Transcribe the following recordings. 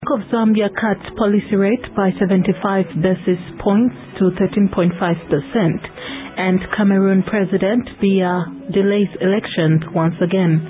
of Zambia cuts policy rate by 75 basis points to 13.5%, and Cameroon President Biya delays elections once again.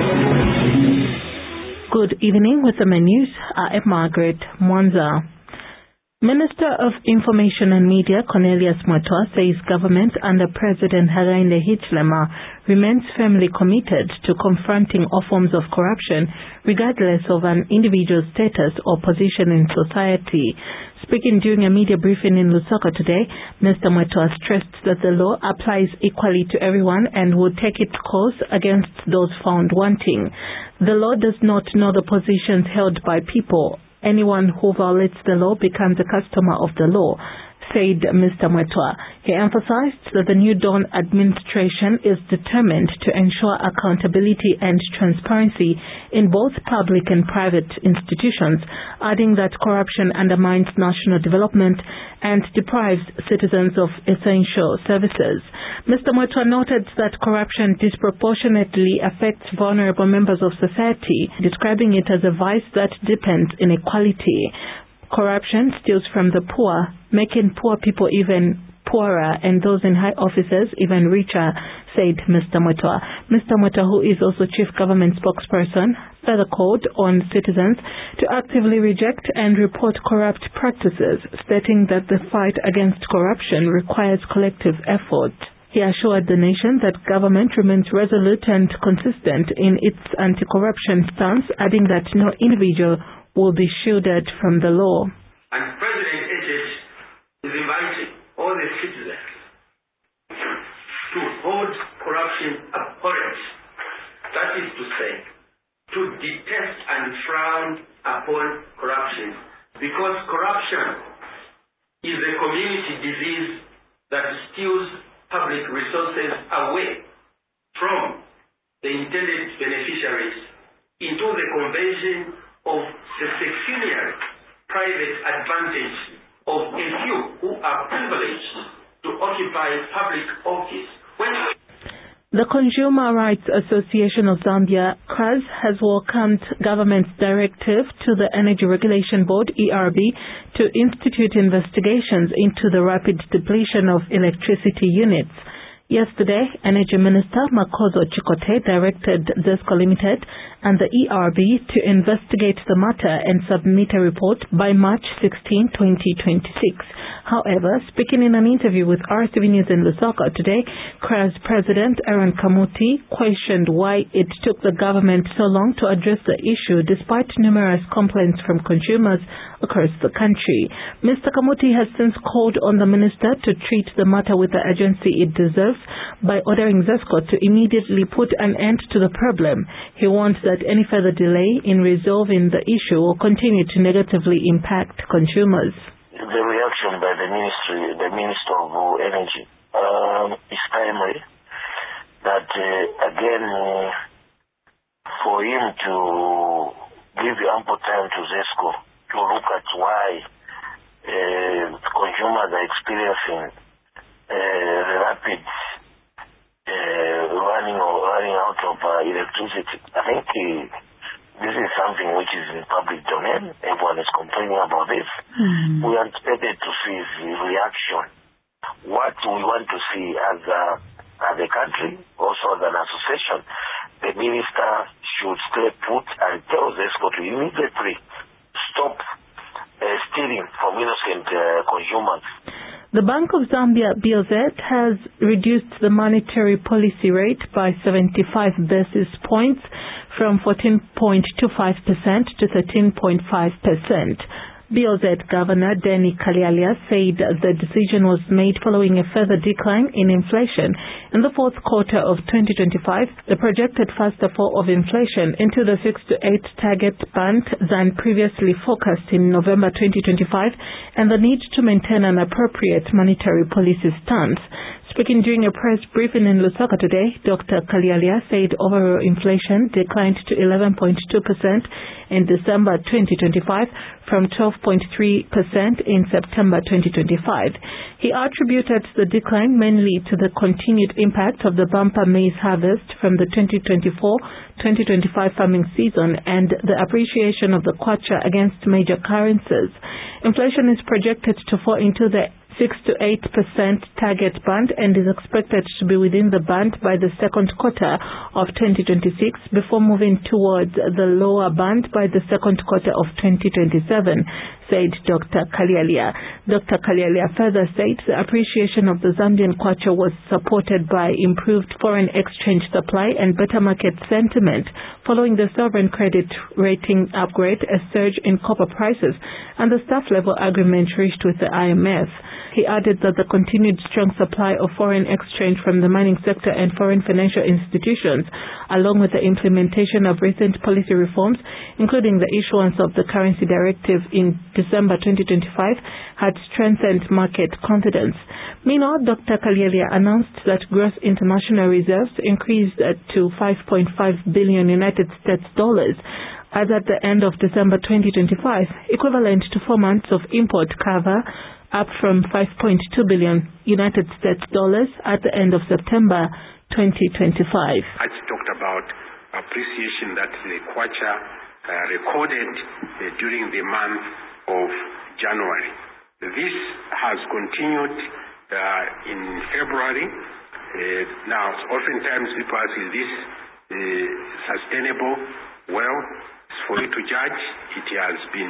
Good evening. With the news, I am Margaret Mwanza. Minister of Information and Media Cornelius Mwatwa says government under President Hakainde Hichilema remains firmly committed to confronting all forms of corruption regardless of an individual's status or position in society. Speaking during a media briefing in Lusaka today, Mr. Mwatwa stressed that the law applies equally to everyone and would take its course against those found wanting. The law does not know the positions held by people. Anyone who violates the law becomes a customer of the law, said Mr. Mwatwa. He emphasized that the New Dawn administration is determined to ensure accountability and transparency in both public and private institutions, adding that corruption undermines national development and deprives citizens of essential services. Mr. Mwatwa noted that corruption disproportionately affects vulnerable members of society, describing it as a vice that deepens inequality. Corruption steals from the poor, making poor people even poorer and those in high offices even richer, said Mr. Mwatwa. Mr. Mwatwa, who is also chief government spokesperson, further called on citizens to actively reject and report corrupt practices, stating that the fight against corruption requires collective effort. He assured the nation that government remains resolute and consistent in its anti-corruption stance, adding that no individual will be shielded from the law. And President Echech is inviting all the citizens to hold corruption abhorrent. That is to say, to detest and frown upon corruption, because corruption is a community disease that steals public resources away from the intended beneficiaries into the conversion of the pecuniary private advantage of a few who are privileged to occupy public office. The Consumer Rights Association of Zambia, CRAZ, has welcomed government's directive to the Energy Regulation Board, ERB, to institute investigations into the rapid depletion of electricity units. Yesterday, Energy Minister Makozo Chikote directed ZESCO Limited and the ERB to investigate the matter and submit a report by March 16, 2026. However, speaking in an interview with RTV News in Lusaka today, CRAZ President Aaron Kamuti questioned why it took the government so long to address the issue despite numerous complaints from consumers across the country. Mr. Kamuti has since called on the minister to treat the matter with the urgency it deserves by ordering ZESCO to immediately put an end to the problem. He warns that any further delay in resolving the issue will continue to negatively impact consumers. The reaction by the Minister of Energy is timely. That again, for him to give ample time to ZESCO to look at why consumers are experiencing the rapid running out of electricity. I think this is something which is in public domain. Everyone is complaining about this. We anticipated to see the reaction. What we want to see as a country, also as an association, the minister should stay put and tell ZESCO to immediately stop stealing from innocent consumers. The Bank of Zambia, BOZ, has reduced the monetary policy rate by 75 basis points from 14.25% to 13.5%. BOZ Governor Denny Kalialia said the decision was made following a further decline in inflation. In the fourth quarter of 2025, the projected faster fall of inflation into the 6 to 8 target band than previously forecast in November 2025, and the need to maintain an appropriate monetary policy stance. Speaking during a press briefing in Lusaka today, Dr. Kalialia said overall inflation declined to 11.2% in December 2025 from 12.3% in September 2025. He attributed the decline mainly to the continued impact of the bumper maize harvest from the 2024-2025 farming season and the appreciation of the kwacha against major currencies. Inflation is projected to fall into the 6 to 8% target band and is expected to be within the band by the second quarter of 2026 before moving towards the lower band by the second quarter of 2027, said Dr. Kalialia. Dr. Kalialia further said the appreciation of the Zambian kwacha was supported by improved foreign exchange supply and better market sentiment following the sovereign credit rating upgrade, a surge in copper prices, and the staff-level agreement reached with the IMF. He added that the continued strong supply of foreign exchange from the mining sector and foreign financial institutions, along with the implementation of recent policy reforms, including the issuance of the currency directive in December 2025, had strengthened market confidence. Meanwhile, Dr. Kalialia announced that gross international reserves increased to $5.5 billion United States dollars as at the end of December 2025, equivalent to 4 months of import cover, up from $5.2 billion United States dollars at the end of September 2025. I talked about appreciation that the kwacha recorded during the month of January. This has continued in February. Now, oftentimes people ask, is this sustainable? Well, for you to judge, it has been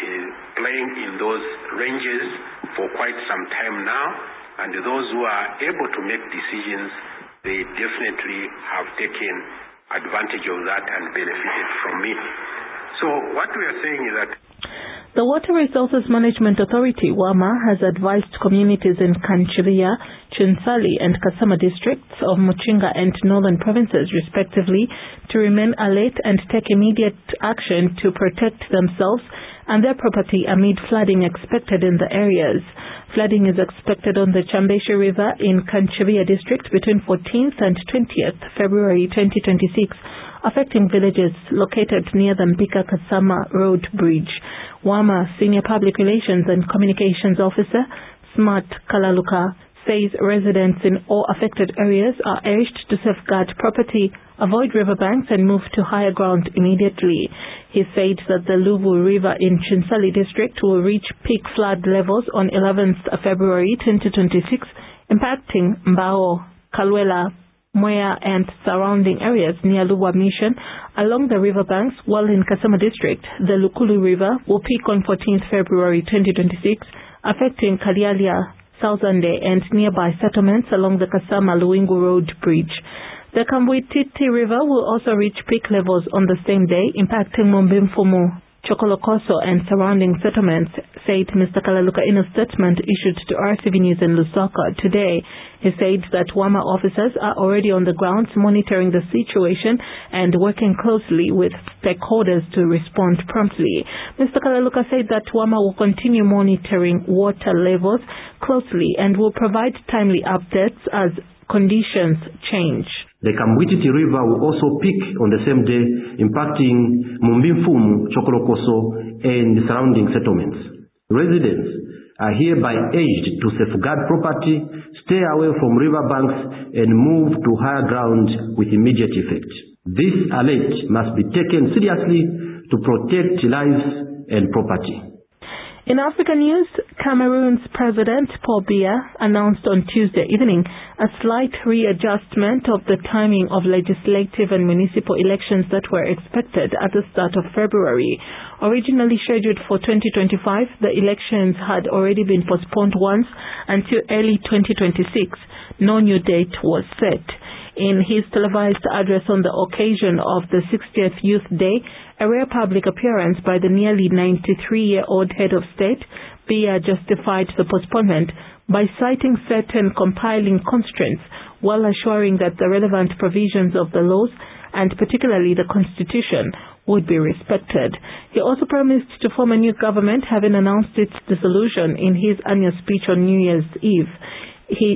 playing in those ranges for quite some time now, and those who are able to make decisions, they definitely have taken advantage of that and benefited from it. So what we are saying is that the Water Resources Management Authority, WAMA, has advised communities in Kanchiria, Chinsali and Kasama districts of Muchinga and Northern provinces, respectively, to remain alert and take immediate action to protect themselves and their property amid flooding expected in the areas. Flooding is expected on the Chambeshi River in Kanchiria district between 14th and 20th February 2026, affecting villages located near the Mbika-Kasama Road Bridge. WAMA Senior Public Relations and Communications Officer Smart Kalaluka says residents in all affected areas are urged to safeguard property, avoid riverbanks and move to higher ground immediately. He said that the Luvu River in Chinsali district will reach peak flood levels on 11th February 2026, impacting Mbao, Kalwela, Mwea and surrounding areas near Lubwa Mission along the riverbanks, while in Kasama district, the Lukulu River will peak on 14th February 2026, affecting Kalialia, Sauzande and nearby settlements along the Kasama-Luingu Road Bridge. The Kambwititi River will also reach peak levels on the same day, impacting Mumbimfumu, Chokolokoso and surrounding settlements, said Mr. Kalaluka in a statement issued to RTV News in Lusaka today. He said that WAMA officers are already on the ground monitoring the situation and working closely with stakeholders to respond promptly. Mr. Kalaluka said that WAMA will continue monitoring water levels closely and will provide timely updates as conditions change. The Kambwititi River will also peak on the same day, impacting Mumbimfumu, Chokolokoso, and surrounding settlements. Residents are hereby urged to safeguard property, stay away from riverbanks, and move to higher ground with immediate effect. This alert must be taken seriously to protect lives and property. In African news, Cameroon's President Paul Biya announced on Tuesday evening a slight readjustment of the timing of legislative and municipal elections that were expected at the start of February. Originally scheduled for 2025, the elections had already been postponed once until early 2026. No new date was set. In his televised address on the occasion of the 60th Youth Day, a rare public appearance by the nearly 93-year-old head of state, Biya justified the postponement by citing certain compiling constraints while assuring that the relevant provisions of the laws, and particularly the Constitution, would be respected. He also promised to form a new government, having announced its dissolution in his annual speech on New Year's Eve.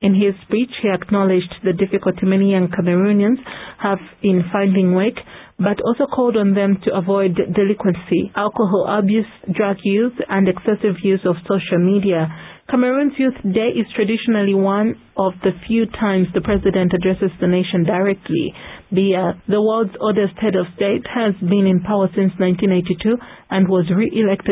In his speech, he acknowledged the difficulty many young Cameroonians have in finding work, but also called on them to avoid delinquency, alcohol abuse, drug use, and excessive use of social media. Cameroon's Youth Day is traditionally one of the few times the president addresses the nation directly. Biya, the world's oldest head of state, has been in power since 1982 and was re-elected